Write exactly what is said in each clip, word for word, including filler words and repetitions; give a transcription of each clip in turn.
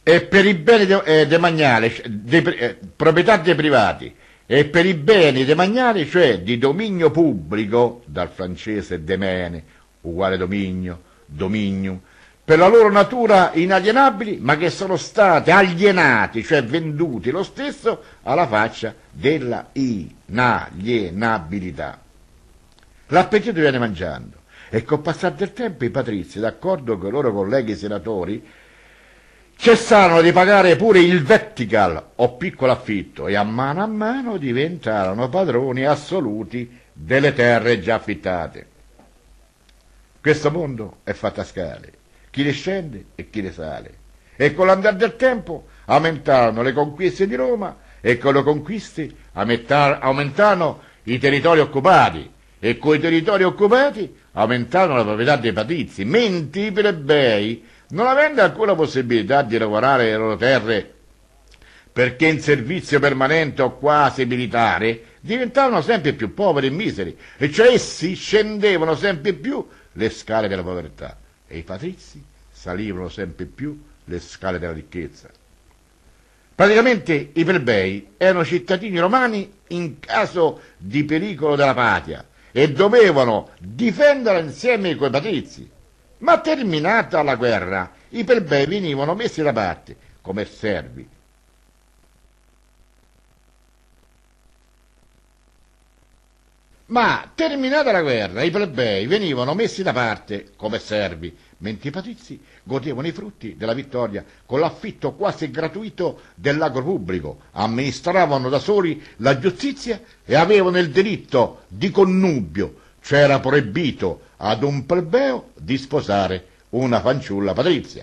e per i beni de, eh, demaniali, de, eh, proprietà dei privati, e per i beni demaniali, cioè di dominio pubblico, dal francese demene, uguale dominio, dominium, per la loro natura inalienabili, ma che sono state alienati, cioè venduti lo stesso alla faccia della inalienabilità. L'appetito viene mangiando, e col passare del tempo i patrizi, d'accordo con i loro colleghi senatori, cessarono di pagare pure il vettical o piccolo affitto e a mano a mano diventarono padroni assoluti delle terre già affittate. Questo mondo è fatto a scale, chi ne scende e chi ne sale, e con l'andare del tempo aumentarono le conquiste di Roma e con le conquiste aumentarono i territori occupati e con i territori occupati aumentarono la proprietà dei patrizi, mentre i plebei, non avendo alcuna possibilità di lavorare le loro terre perché in servizio permanente o quasi militare, diventavano sempre più poveri e miseri, e cioè essi scendevano sempre più le scale della povertà e i patrizi salivano sempre più le scale della ricchezza. Praticamente i plebei erano cittadini romani in caso di pericolo della patria e dovevano difenderla insieme coi patrizi. Ma terminata la guerra, i plebei venivano messi da parte come servi. Ma terminata la guerra, i plebei venivano messi da parte come servi, mentre i patrizi godevano i frutti della vittoria con l'affitto quasi gratuito dell'agro pubblico, amministravano da soli la giustizia e avevano il diritto di connubio, cioè era proibito ad un plebeo di sposare una fanciulla patrizia.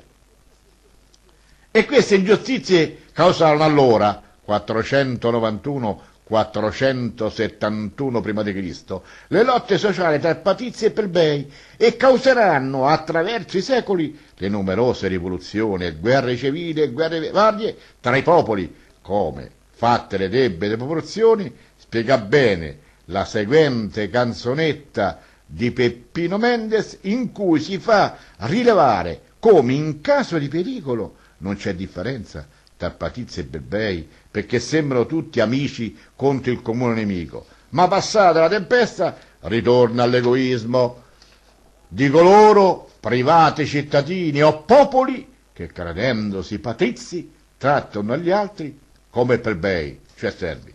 E queste ingiustizie causarono allora, quattrocentonovantuno quattrocentosettantuno prima di Cristo, le lotte sociali tra patrizi e plebei e causeranno attraverso i secoli le numerose rivoluzioni e guerre civili e guerre varie tra i popoli, come, fatte le debite proporzioni, spiega bene la seguente canzonetta di Peppino Mendes, in cui si fa rilevare come in caso di pericolo non c'è differenza tra patrizi e plebei, perché sembrano tutti amici contro il comune nemico, ma passata la tempesta ritorna all'egoismo di coloro, privati cittadini o popoli, che credendosi patrizi trattano gli altri come plebei, cioè servi.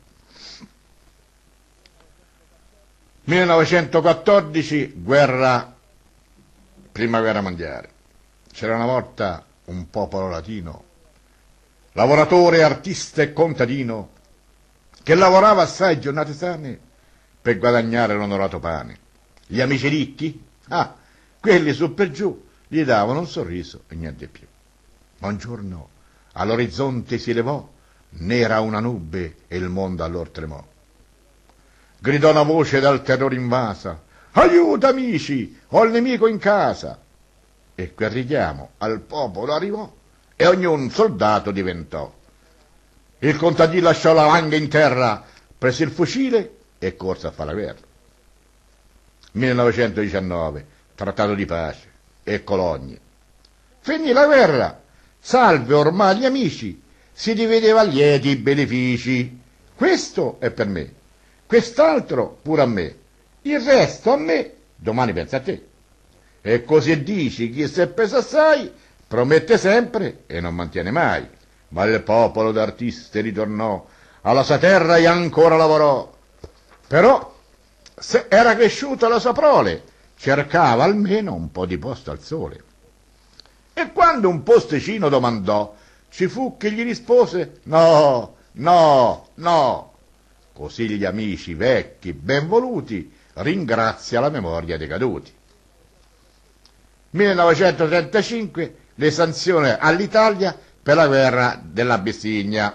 millenovecentoquattordici, guerra, prima guerra mondiale. C'era una volta un popolo latino, lavoratore, artista e contadino, che lavorava assai giornate sane per guadagnare l'onorato pane. Gli amici ricchi, ah, quelli su per giù, gli davano un sorriso e niente più. Ma un giorno all'orizzonte si levò, nera una nube e il mondo allor tremò. Gridò una voce dal terrore invasa: aiuto amici, ho il nemico in casa! E quel richiamo al popolo arrivò e ognuno soldato diventò. Il contadino lasciò la langa in terra, prese il fucile e corse a fare la guerra. millenovecentodiciannove, trattato di pace e colonie. Finì la guerra, salve ormai gli amici, si divideva lieti i benefici. Questo è per me, quest'altro pure a me, il resto a me, domani pensa a te. E così dici, chi si è preso assai promette sempre e non mantiene mai. Ma il popolo d'artisti ritornò alla sua terra e ancora lavorò. Però se era cresciuta la sua prole, cercava almeno un po' di posto al sole. E quando un posticino domandò, ci fu chi gli rispose: no, no, no. Così gli amici vecchi ben voluti ringrazia la memoria dei caduti. millenovecentotrentacinque, le sanzioni all'Italia per la guerra dell'Abissinia.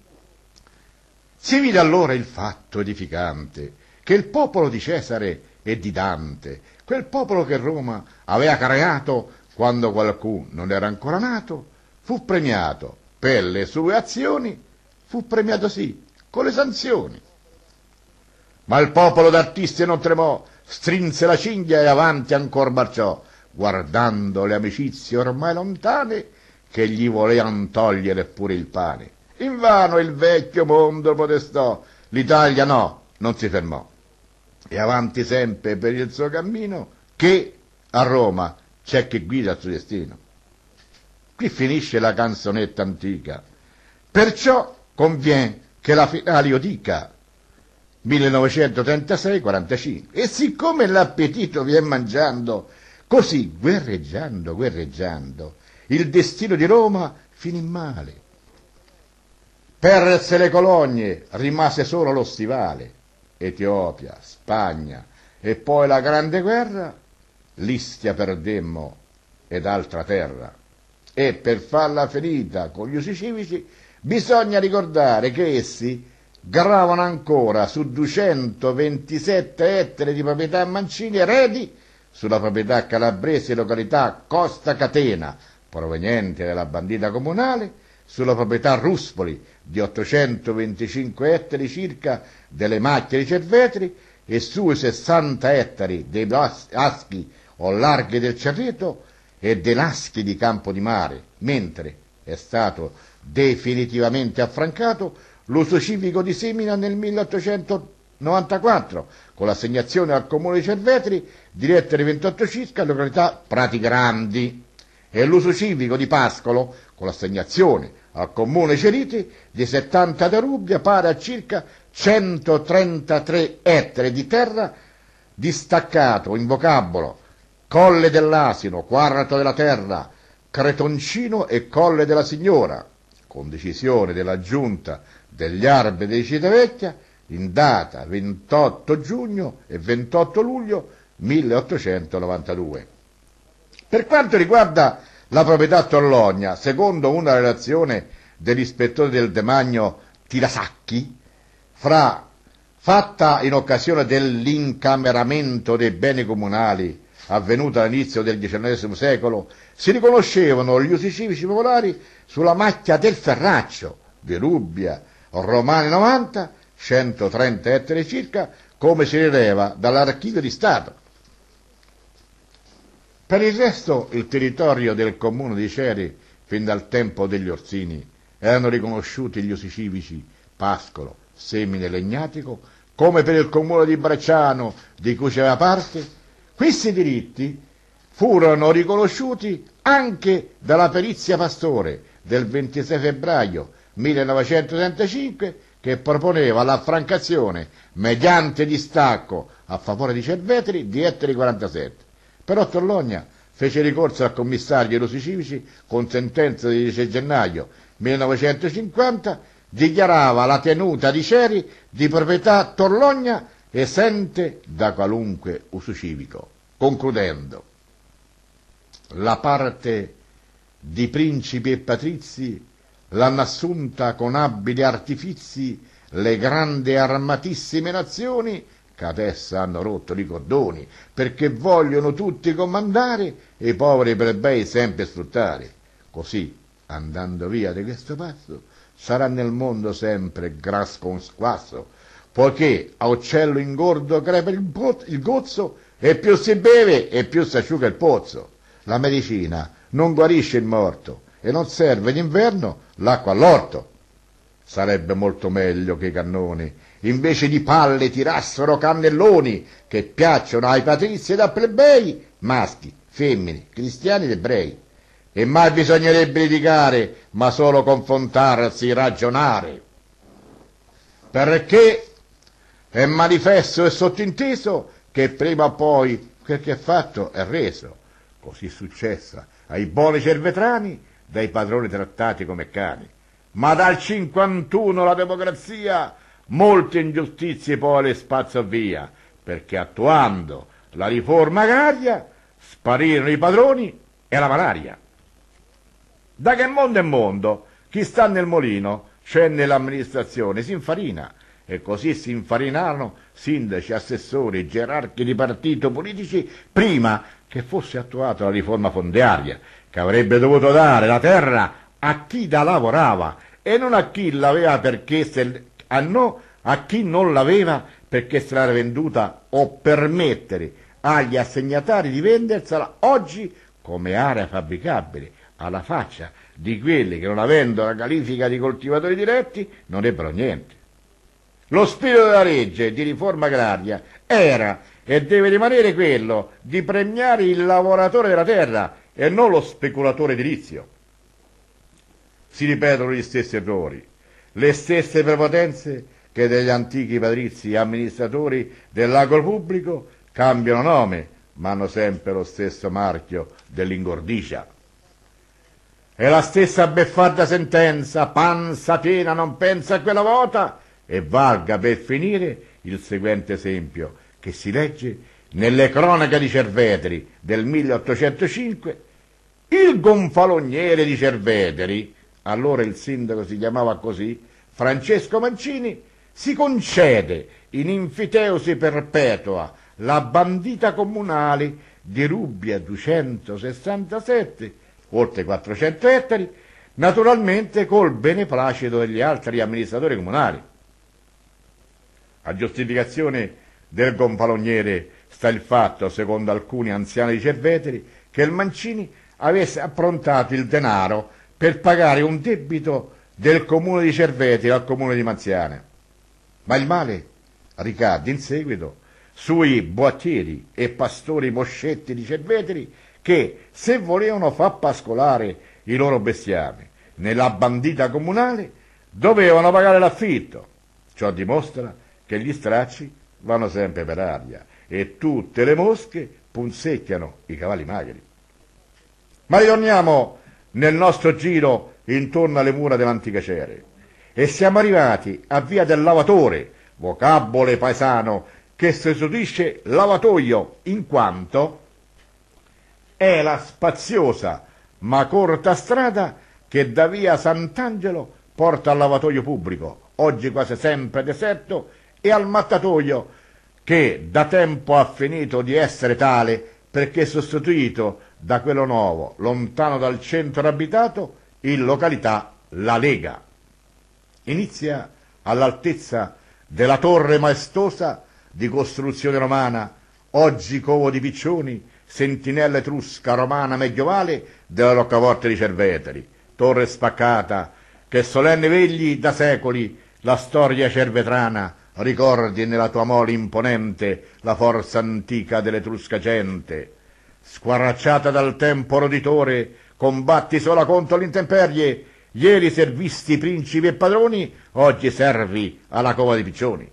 Si vide allora il fatto edificante che il popolo di Cesare e di Dante, quel popolo che Roma aveva creato quando qualcuno non era ancora nato, fu premiato per le sue azioni, fu premiato sì, con le sanzioni. Ma il popolo d'artisti non tremò, strinse la cinghia e avanti ancor marciò, guardando le amicizie ormai lontane che gli volevano togliere pure il pane. Invano il vecchio mondo protestò, l'Italia no, non si fermò. E avanti sempre per il suo cammino, che a Roma c'è chi guida il suo destino. Qui finisce la canzonetta antica, perciò convien che la finale io dica, millenovecentotrentasei quarantacinque. E siccome l'appetito vien mangiando, così guerreggiando, guerreggiando, il destino di Roma finì male. Perse le colonie, rimase solo lo stivale, Etiopia, Spagna, e poi la grande guerra, l'Istia perdemmo ed altra terra. E per farla finita con gli usi civici bisogna ricordare che essi gravano ancora su duecentoventisette ettari di proprietà Mancini eredi sulla proprietà calabrese località Costa Catena, proveniente dalla bandita comunale, sulla proprietà Ruspoli di ottocentoventicinque ettari circa delle macchie di Cervetri e sui sessanta ettari dei Aschi o Larghi del Cerreto e dei Laschi di Campo di Mare, mentre è stato definitivamente affrancato l'uso civico di Semina nel milleottocentonovantaquattro con l'assegnazione al comune di Cervetri di ettari ventotto circa località Prati Grandi e l'uso civico di Pascolo con l'assegnazione al comune Ceriti di settanta da Rubbia pari a circa centotrentatré ettari di terra distaccato in vocabolo Colle dell'Asino, Quarto della Terra, Cretoncino e Colle della Signora, con decisione della Giunta degli Arbitri di Civitavecchia in data ventotto giugno e ventotto luglio milleottocentonovantadue. Per quanto riguarda la proprietà Torlogna, secondo una relazione dell'ispettore del demanio Tirasacchi, fra, fatta in occasione dell'incameramento dei beni comunali avvenuta all'inizio del diciannovesimo secolo, si riconoscevano gli usi civici popolari sulla macchia del Ferraccio, di Rubbia, Romani novanta, centotrenta ettari circa, come si rileva dall'archivio di Stato. Per il resto, il territorio del comune di Ceri, fin dal tempo degli Orsini, erano riconosciuti gli usi civici Pascolo, Semine, Legnatico, come per il comune di Bresciano, di cui c'era parte. Questi diritti furono riconosciuti anche dalla perizia Pastore del ventisei febbraio millenovecentotrentacinque, che proponeva l'affrancazione mediante distacco a favore di Cervetri di ettari quarantasette. Però Torlogna fece ricorso al commissario dei usi civici con sentenza del dieci gennaio millenovecentocinquanta, dichiarava la tenuta di Ceri di proprietà Torlogna esente da qualunque uso civico. Concludendo, la parte di principi e patrizi l'hanno assunta con abili artifizi le grandi armatissime nazioni che adesso hanno rotto i cordoni perché vogliono tutti comandare e i poveri plebei sempre sfruttare. Così, andando via di questo passo, sarà nel mondo sempre grasco un squasso, poiché a uccello ingordo crepa il, po- il gozzo e più si beve e più si asciuga il pozzo. La medicina non guarisce il morto e non serve d'inverno l'acqua all'orto. Sarebbe molto meglio che i cannoni invece di palle tirassero cannelloni che piacciono ai patrizi ed ai plebei, maschi, femmine, cristiani ed ebrei. E mai bisognerebbe litigare, ma solo confrontarsi, ragionare. Perché è manifesto e sottinteso che prima o poi quel che è fatto è reso. Così successa ai buoni cervetrani dai padroni trattati come cani. Ma dal cinquantuno la democrazia molte ingiustizie poi le spazzò via, perché attuando la riforma agraria sparirono i padroni e la malaria. Da che mondo è mondo, chi sta nel molino, cioè nell'amministrazione, si infarina, e così si infarinarono sindaci, assessori, gerarchi di partito, politici, prima che fosse attuata la riforma fondiaria, che avrebbe dovuto dare la terra a chi la lavorava e non a chi l'aveva perché se a no a chi non l'aveva perché se l'era venduta, o permettere agli assegnatari di vendersela oggi come area fabbricabile, alla faccia di quelli che, non avendo la qualifica di coltivatori diretti, non ebbero niente. Lo spirito della legge di riforma agraria era e deve rimanere quello di premiare il lavoratore della terra e non lo speculatore edilizio. Si ripetono gli stessi errori, le stesse prepotenze che degli antichi patrizi amministratori dell'agro pubblico cambiano nome, ma hanno sempre lo stesso marchio dell'ingordicia. È la stessa beffarda sentenza, panza piena non pensa a quella vota, e valga per finire il seguente esempio, che si legge nelle cronache di Cerveteri del milleottocentocinque. Il gonfaloniere di Cerveteri, allora il sindaco si chiamava così, Francesco Mancini, si concede in infiteusi perpetua la bandita comunale di Rubbia duecentosessantasette, oltre quattrocento ettari, naturalmente col beneplacito degli altri amministratori comunali. A giustificazione del gonfaloniere sta il fatto, secondo alcuni anziani di Cerveteri, che il Mancini avesse approntato il denaro per pagare un debito del comune di Cerveteri al comune di Maziane. Ma il male ricadde in seguito sui boattieri e pastori moscetti di Cerveteri che, se volevano far pascolare i loro bestiame nella bandita comunale, dovevano pagare l'affitto. Ciò dimostra che gli stracci vanno sempre per aria e tutte le mosche punzecchiano i cavalli magri. Ma ritorniamo nel nostro giro intorno alle mura dell'antica Cere e siamo arrivati a via del Lavatore, vocabolo paesano che sostituisce lavatoio in quanto è la spaziosa ma corta strada che da via Sant'Angelo porta al lavatoio pubblico, oggi quasi sempre deserto, e al mattatoio, che da tempo ha finito di essere tale perché sostituito da quello nuovo, lontano dal centro abitato, in località La Lega. Inizia all'altezza della torre maestosa di costruzione romana, oggi covo di piccioni, sentinella etrusca romana medievale della roccaforte di Cerveteri, torre spaccata che solenni vegli da secoli la storia cervetrana ricordi nella tua mole imponente la forza antica dell'etrusca gente. Squaracciata dal tempo roditore, combatti sola contro l'intemperie, ieri servisti principi e padroni, oggi servi alla cova di piccioni.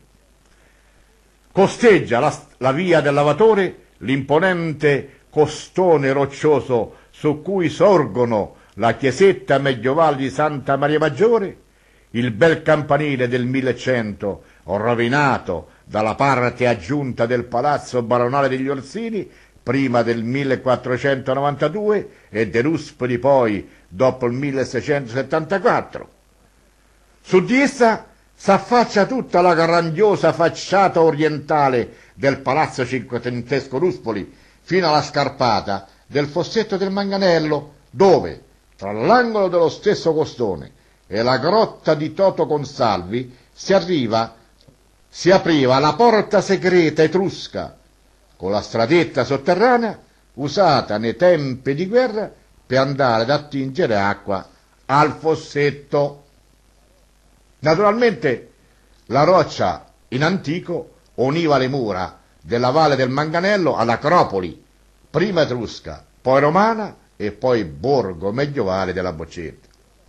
Costeggia la, la via del Lavatore l'imponente costone roccioso su cui sorgono la chiesetta medievale di Santa Maria Maggiore, il bel campanile del millecento, rovinato dalla parte aggiunta del palazzo baronale degli Orsini, prima del millequattrocentonovantadue e De Ruspoli poi dopo il milleseicentosettantaquattro. Su di essa s'affaccia tutta la grandiosa facciata orientale del palazzo cinquecentesco Ruspoli fino alla scarpata del fossetto del Manganello, dove, tra l'angolo dello stesso costone e la grotta di Toto Consalvi, si arriva, si apriva la porta segreta etrusca, con la stradetta sotterranea usata nei tempi di guerra per andare ad attingere acqua al fossetto. Naturalmente la roccia in antico univa le mura della valle del Manganello all'Acropoli, prima etrusca, poi romana e poi borgo medievale della Boccetta.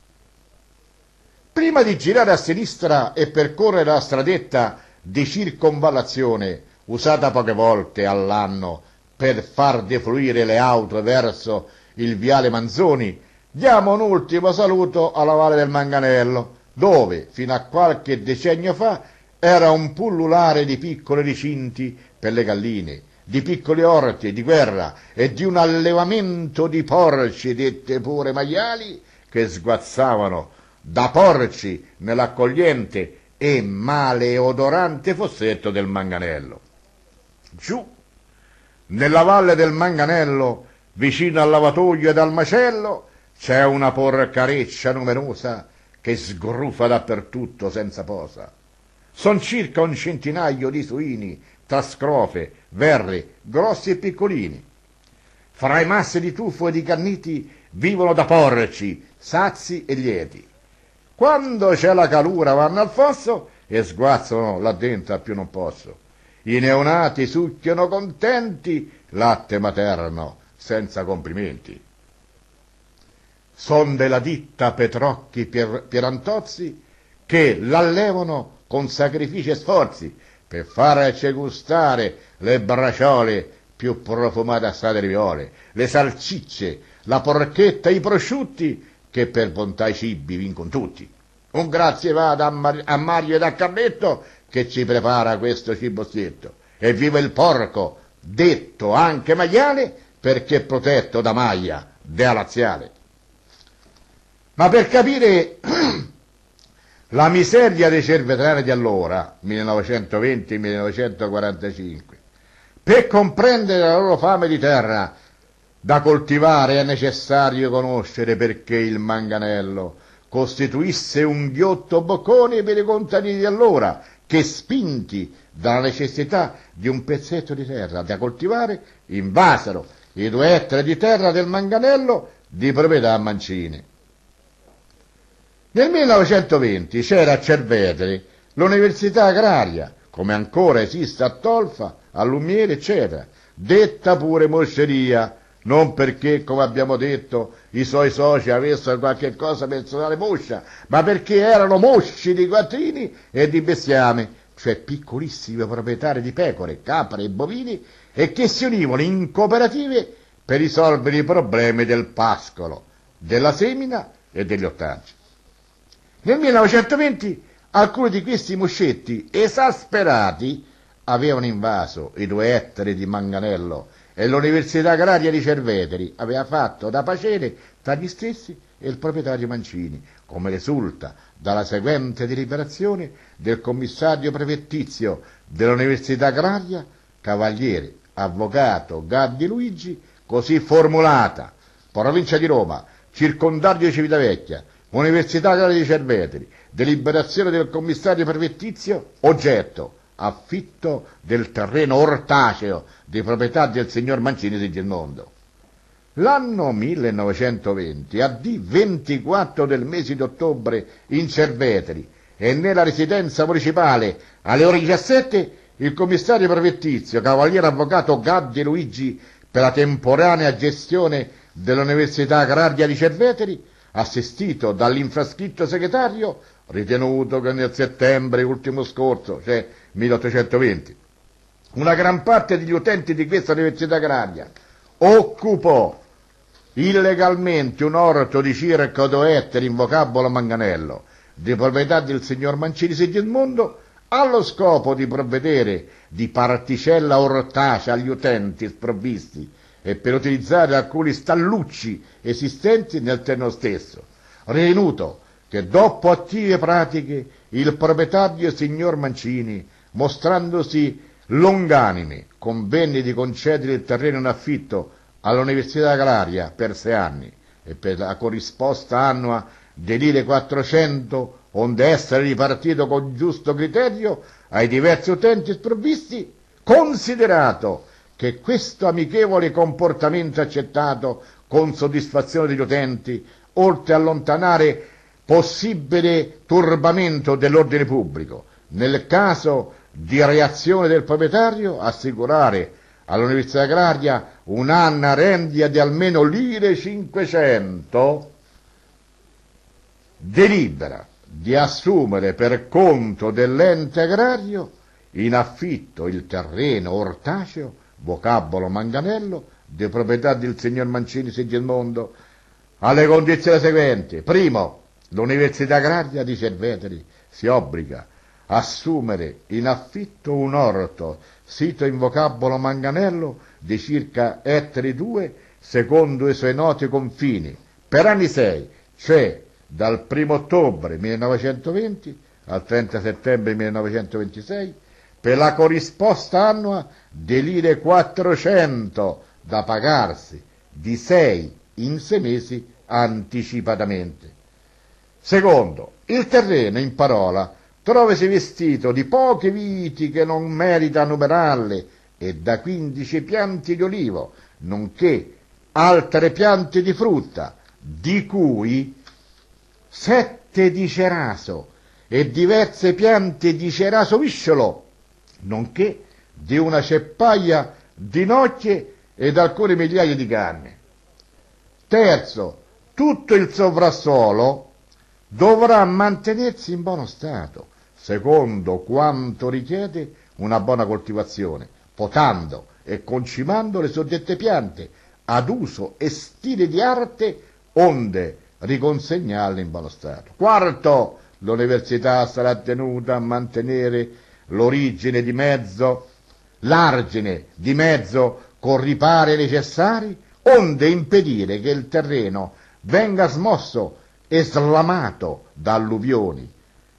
Prima di girare a sinistra e percorrere la stradetta di circonvallazione usata poche volte all'anno per far defluire le auto verso il viale Manzoni, diamo un ultimo saluto alla valle del Manganello, dove fino a qualche decennio fa era un pullulare di piccoli recinti per le galline, di piccoli orti di guerra e di un allevamento di porci, dette pure maiali, che sguazzavano da porci nell'accogliente e maleodorante fossetto del Manganello. Giù, nella valle del Manganello, vicino al lavatoio ed al macello, c'è una porcareccia numerosa che sgrufa dappertutto senza posa. Son circa un centinaio di suini, tra scrofe, verri, grossi e piccolini. Fra i massi di tufo e di canniti vivono da porci, sazi e lieti. Quando c'è la calura vanno al fosso e sguazzano là dentro a più non posso. I neonati succhiano contenti latte materno senza complimenti. Son della ditta Petrocchi Pier- Pierantozzi che l'allevano con sacrifici e sforzi per farci gustare le braciole più profumate assate di viole, le salsicce, la porchetta, i prosciutti, che per bontà i cibi vincono tutti. Un grazie vada a, Mar- a Mario ed a Carletto che ci prepara questo cibostietto. E viva il porco, detto anche maiale, perché protetto da maglia dea laziale. Ma per capire la miseria dei cervetani di allora, millenovecentoventi millenovecentoquarantacinque, per comprendere la loro fame di terra da coltivare è necessario conoscere perché il manganello costituisse un ghiotto boccone per i contadini di allora, che spinti dalla necessità di un pezzetto di terra da coltivare, invasero i due ettari di terra del manganello di proprietà Mancini. Nel millenovecentoventi c'era a Cerveteri l'università agraria, come ancora esiste a Tolfa, a Lumiere, eccetera, detta pure mosceria, non perché, come abbiamo detto, i suoi soci avessero qualche cosa per suonare moscia, ma perché erano mosci di quattrini e di bestiame, cioè piccolissimi proprietari di pecore, capre e bovini, e che si univano in cooperative per risolvere i problemi del pascolo, della semina e degli ortaggi. Nel millenovecentoventi alcuni di questi moscetti esasperati avevano invaso i due ettari di manganello e l'Università Agraria di Cerveteri aveva fatto da pacere tra gli stessi e il proprietario Mancini, come risulta dalla seguente deliberazione del commissario prefettizio dell'Università Agraria, Cavaliere Avvocato Gaddi Luigi, così formulata: Provincia di Roma, circondario di Civitavecchia, Università Agraria di Cerveteri, deliberazione del commissario prefettizio, oggetto affitto del terreno ortaceo di proprietà del signor Mancini Sigismondo. L'anno millenovecentoventi, a D ventiquattro del mese di ottobre, in Cerveteri e nella residenza municipale alle ore diciassette, il commissario prefettizio, Cavaliere Avvocato Gaddi Luigi, per la temporanea gestione dell'Università Agraria di Cerveteri, assistito dall'infrascritto segretario, ritenuto che nel settembre ultimo scorso, cioè milleottocentoventi, una gran parte degli utenti di questa università agraria occupò illegalmente un orto di circa due ettari in vocabolo manganello, di proprietà del signor Mancini Sigismondo, allo scopo di provvedere di particella ortacea agli utenti sprovvisti e per utilizzare alcuni stallucci esistenti nel terreno stesso, ritenuto che dopo attive pratiche il proprietario signor Mancini, mostrandosi longanime, convenne di concedere il terreno in affitto all'Università Agraria per sei anni e per la corrisposta annua di lire quattrocento, onde essere ripartito con giusto criterio ai diversi utenti sprovvisti, considerato che questo amichevole comportamento accettato con soddisfazione degli utenti, oltre a allontanare possibile turbamento dell'ordine pubblico, nel caso di reazione del proprietario, assicurare all'Università Agraria un'anna rendia di almeno lire cinquecento, delibera di assumere per conto dell'ente agrario in affitto il terreno ortaceo, vocabolo manganello, di proprietà del signor Mancini Sigismondo, alle condizioni seguenti. Primo, l'Università Agraria di Cerveteri si obbliga a assumere in affitto un orto sito in vocabolo manganello di circa ettari due, secondo i suoi noti confini, per anni sei, cioè dal primo ottobre millenovecentoventi al trenta settembre millenovecentoventisei, per la corrisposta annua di lire quattrocento da pagarsi di sei in sei mesi anticipatamente. Secondo, il terreno, in parola, trovasi vestito di poche viti che non merita numerarle e da quindici pianti di olivo, nonché altre piante di frutta, di cui sette di ceraso e diverse piante di ceraso visciolo, nonché di una ceppaia di noccie ed alcune migliaia di canne. Terzo, tutto il sovrassolo dovrà mantenersi in buono stato, secondo quanto richiede una buona coltivazione, potando e concimando le suddette piante ad uso e stile di arte, onde riconsegnarle in buono stato. Quarto, l'università sarà tenuta a mantenere l'origine di mezzo, l'argine di mezzo con ripari necessari, onde impedire che il terreno venga smosso e slamato da alluvioni.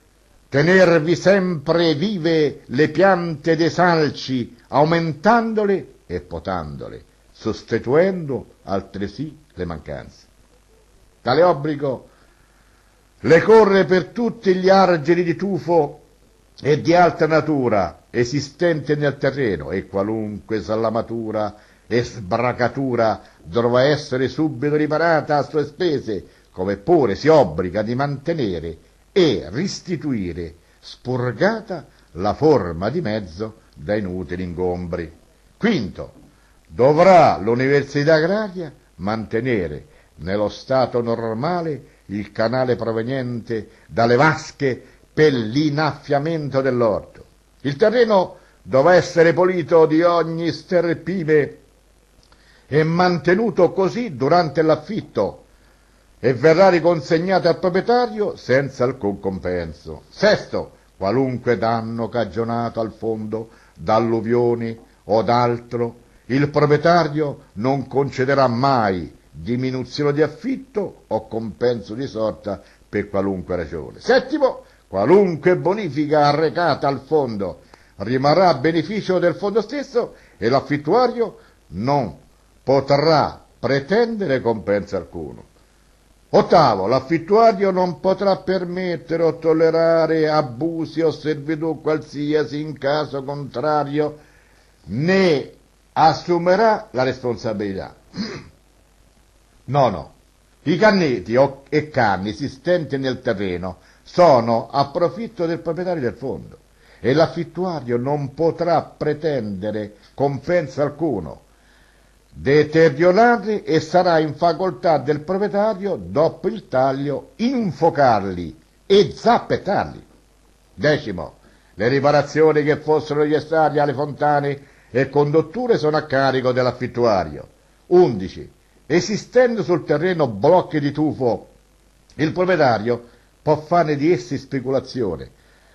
Tenervi sempre vive le piante dei salci, aumentandole e potandole, sostituendo altresì le mancanze. Tale obbligo le corre per tutti gli argini di tufo e di altra natura esistente nel terreno, e qualunque slamatura e sbracatura dovrà essere subito riparata a sue spese, come pure si obbliga di mantenere e restituire spurgata la forma di mezzo da inutili ingombri. Quinto, dovrà l'università agraria mantenere nello stato normale il canale proveniente dalle vasche per l'inaffiamento dell'orto. Il terreno dovrà essere pulito di ogni sterpime e mantenuto così durante l'affitto, e verrà riconsegnato al proprietario senza alcun compenso. Sesto, qualunque danno cagionato al fondo da alluvioni o d'altro, il proprietario non concederà mai diminuzione di affitto o compenso di sorta per qualunque ragione. Settimo, qualunque bonifica arrecata al fondo rimarrà a beneficio del fondo stesso e l'affittuario non potrà pretendere compenso alcuno. Ottavo, l'affittuario non potrà permettere o tollerare abusi o servitù qualsiasi in caso contrario, ne assumerà la responsabilità. Nono, i canneti o, e canni esistenti nel terreno sono a profitto del proprietario del fondo e l'affittuario non potrà pretendere compenso alcuno, deteriorarli, e sarà in facoltà del proprietario, dopo il taglio, infuocarli e zappettarli. Decimo, le riparazioni che fossero necessarie alle fontane e condutture sono a carico dell'affittuario. Undici, esistendo sul terreno blocchi di tufo, il proprietario può farne di essi speculazione,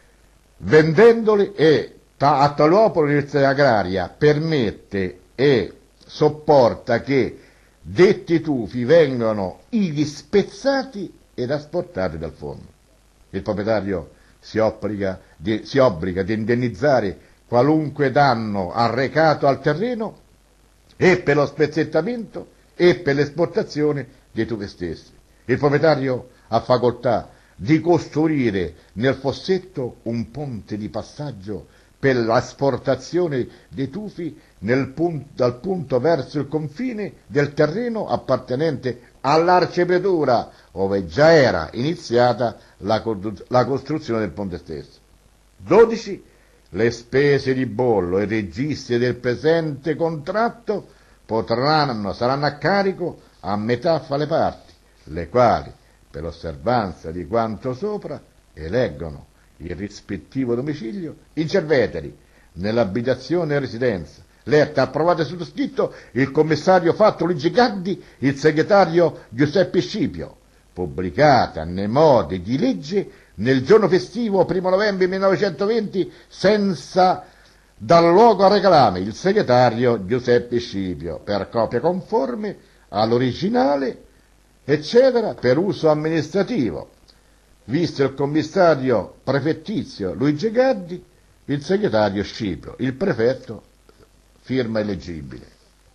vendendoli, e a tal scopo l'università agraria permette e sopporta che detti tufi vengano ivi spezzati ed asportati dal fondo. Il proprietario si obbliga di, si obbliga di indennizzare qualunque danno arrecato al terreno e per lo spezzettamento e per l'esportazione dei tufi stessi. Il proprietario ha facoltà di costruire nel fossetto un ponte di passaggio per l'asportazione dei tufi nel punto, dal punto verso il confine del terreno appartenente all'arciprefettura, ove già era iniziata la, la costruzione del ponte stesso. dodici. Le spese di bollo e registri del presente contratto potranno, saranno a carico a metà fra le parti, le quali, per l'osservanza di quanto sopra, eleggono il rispettivo domicilio in Cerveteri, nell'abitazione e residenza. L'erta approvato e sottoscritto il commissario fatto Luigi Gaddi, il segretario Giuseppe Scipio, pubblicata nei modi di legge nel giorno festivo primo novembre millenovecentoventi, senza dar luogo a reclami, il segretario Giuseppe Scipio, per copia conforme all'originale, eccetera, per uso amministrativo, visto il commissario prefettizio Luigi Gaddi, il segretario Scipio, il prefetto firma illeggibile.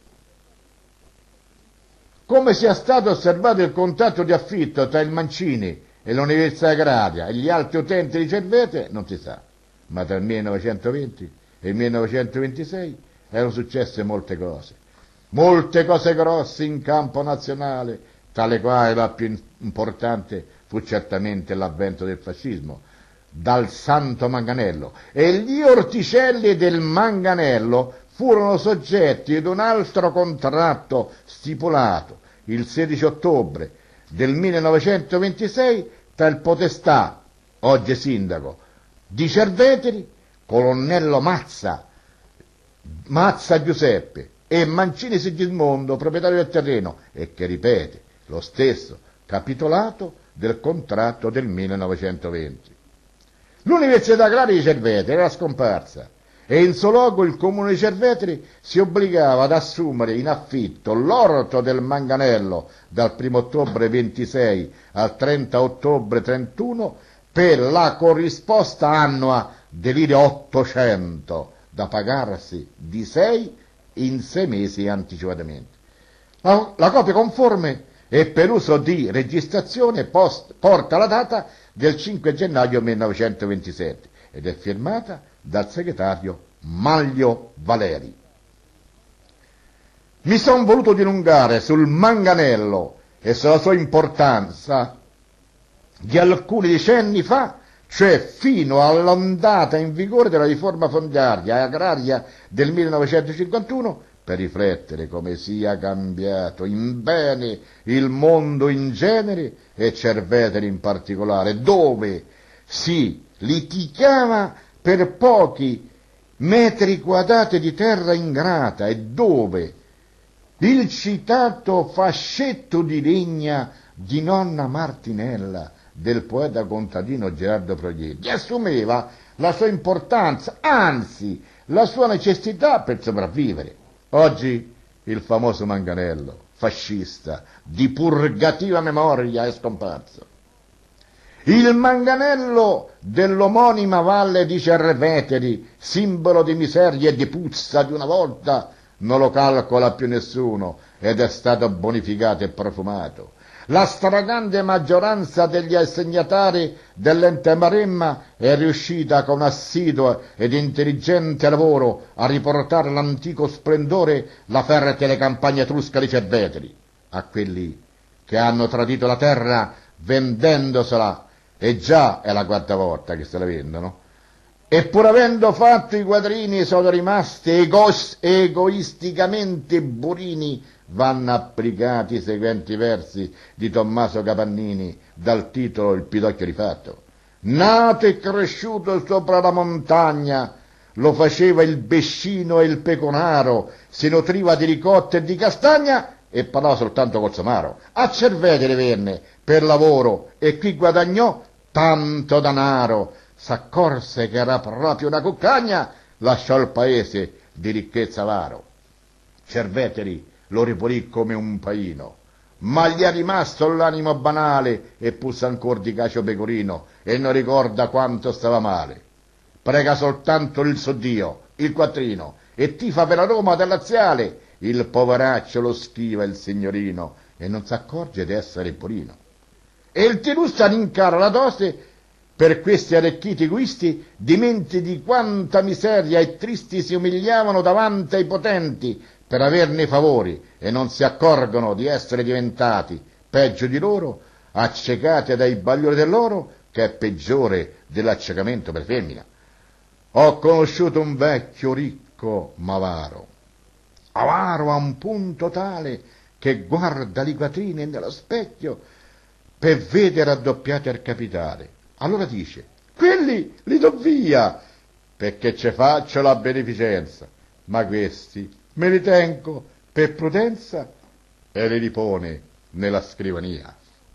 Come sia stato osservato il contratto di affitto tra il Mancini e l'Università Agraria e gli altri utenti di Cervete non si sa, ma tra il millenovecentoventi e il millenovecentoventisei erano successe molte cose, molte cose grosse in campo nazionale, tale quale la più importante fu certamente l'avvento del fascismo, dal Santo Manganello, e gli orticelli del Manganello furono soggetti ad un altro contratto stipulato il sedici ottobre del millenovecentoventisei tra il podestà, oggi sindaco, di Cerveteri, colonnello Mazza, Mazza Giuseppe, e Mancini Sigismondo, proprietario del terreno, e che ripete lo stesso capitolato del contratto del millenovecentoventi. L'Università Agraria di Cerveteri era scomparsa e in suo luogo il comune di Cerveteri si obbligava ad assumere in affitto l'orto del Manganello dal primo ottobre ventisei al trenta ottobre trentuno per la corrisposta annua di lire ottocento da pagarsi di sei in sei mesi anticipatamente. La, la copia conforme e per uso di registrazione post, porta la data del cinque gennaio millenovecentoventisette ed è firmata dal segretario Maglio Valeri. Mi sono voluto dilungare sul Manganello e sulla sua importanza di alcuni decenni fa, cioè fino all'ondata in vigore della riforma fondiaria e agraria del millenovecentocinquantuno, per riflettere come sia cambiato in bene il mondo in genere e Cerveteri in particolare, dove si litigava per pochi metri quadrati di terra ingrata e dove il citato fascetto di legna di nonna Martinella del poeta contadino Gerardo Proietti assumeva la sua importanza, anzi la sua necessità per sopravvivere. Oggi il famoso Manganello, fascista, di purgativa memoria, è scomparso. Il Manganello dell'omonima valle di Cerveteri, simbolo di miseria e di puzza di una volta, non lo calcola più nessuno ed è stato bonificato e profumato. La stragrande maggioranza degli assegnatari dell'ente Maremma è riuscita con assiduo ed intelligente lavoro a riportare l'antico splendore la fertile campagna etrusca di Cerveteri. A quelli che hanno tradito la terra vendendosela, e già è la quarta volta che se la vendono, e pur avendo fatto i quadrini sono rimasti egos- egoisticamente burini, vanno applicati i seguenti versi di Tommaso Capannini dal titolo Il Pidocchio rifatto. Nato e cresciuto sopra la montagna, lo faceva il bescino e il peconaro, si nutriva di ricotta e di castagna e parlava soltanto col somaro. A Cerveteri venne per lavoro e qui guadagnò tanto danaro, s'accorse che era proprio una cuccagna, lasciò il paese di ricchezza avaro. Cerveteri lo ripulì come un paino, ma gli è rimasto l'animo banale e puzza ancor di cacio pecorino e non ricorda quanto stava male. Prega soltanto il suo Dio, il quattrino, e tifa per la Roma del laziale. Il poveraccio lo schiva il signorino e non s'accorge di essere purino. E il Tirusta rincara la dose per questi arricchiti egoisti, dimenti di quanta miseria e tristi si umiliavano davanti ai potenti per averne i favori e non si accorgono di essere diventati, peggio di loro, accecati dai bagliori dell'oro, che è peggiore dell'accecamento per femmina. Ho conosciuto un vecchio ricco ma avaro, avaro a un punto tale che guarda i quattrini nello specchio per vedere raddoppiati al capitale. Allora dice, quelli li do via, perché ce faccio la beneficenza, ma questi me li tengo per prudenza e li ripone nella scrivania.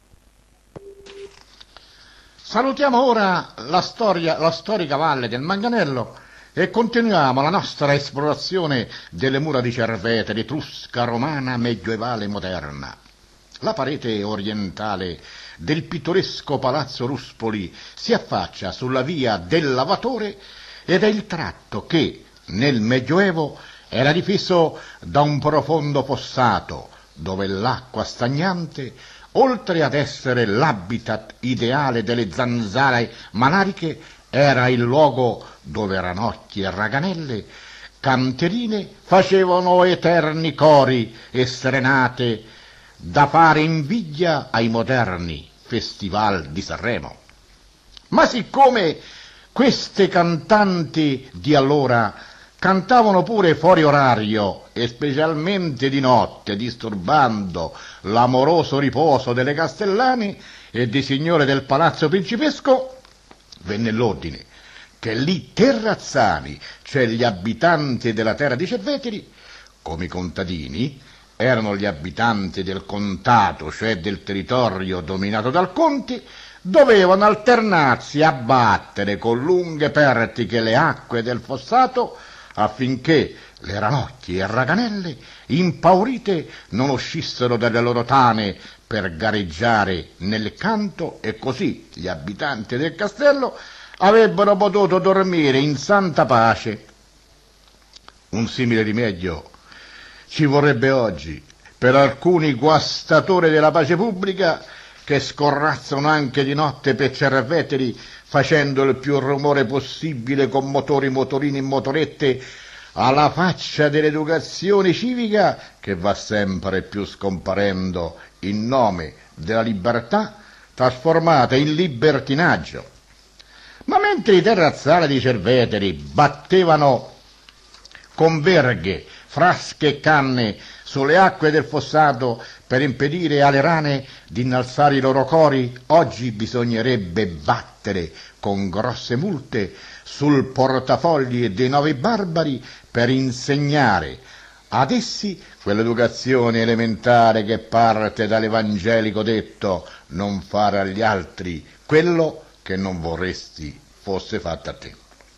Salutiamo ora la storia, la storica valle del Manganello e continuiamo la nostra esplorazione delle mura di Cerveteri, etrusca, romana, medioevale, moderna. La parete orientale del pittoresco palazzo Ruspoli si affaccia sulla via del Lavatore ed è il tratto che, nel Medioevo, era difeso da un profondo fossato, dove l'acqua stagnante, oltre ad essere l'habitat ideale delle zanzare malariche, era il luogo dove ranocchi e raganelle, canterine, facevano eterni cori e serenate da fare invidia ai moderni Festival di Sanremo. Ma siccome queste cantanti di allora cantavano pure fuori orario e specialmente di notte, disturbando l'amoroso riposo delle castellane e dei signori del palazzo principesco, venne l'ordine che lì terrazzani, cioè gli abitanti della terra di Cerveteri, come i contadini, erano gli abitanti del contato, cioè del territorio dominato dal conte, dovevano alternarsi a battere con lunghe pertiche le acque del fossato affinché le ranocchie e raganelle, impaurite, non uscissero dalle loro tane per gareggiare nel canto, e così gli abitanti del castello avrebbero potuto dormire in santa pace. Un simile rimedio ci vorrebbe oggi per alcuni guastatori della pace pubblica che scorrazzano anche di notte per Cerveteri facendo il più rumore possibile con motori, motorini e motorette, alla faccia dell'educazione civica che va sempre più scomparendo in nome della libertà trasformata in libertinaggio. Ma mentre i terrazzali di Cerveteri battevano con verghe, frasche e canne sulle acque del fossato per impedire alle rane di innalzare i loro cori, oggi bisognerebbe battere con grosse multe sul portafogli dei nuovi barbari per insegnare ad essi quell'educazione elementare che parte dall'evangelico detto: non fare agli altri quello che non vorresti fosse fatto a te.